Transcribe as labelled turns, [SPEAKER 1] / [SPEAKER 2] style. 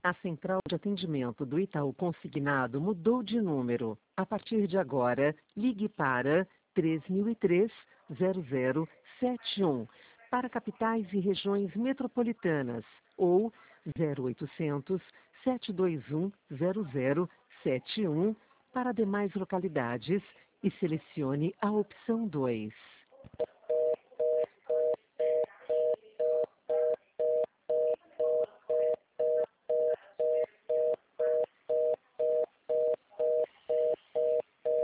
[SPEAKER 1] A central de atendimento do Itaú Consignado mudou de número. A partir de agora, ligue para 3003-0071 para capitais e regiões metropolitanas ou 0800-721-0071 para demais localidades e selecione a opção 2.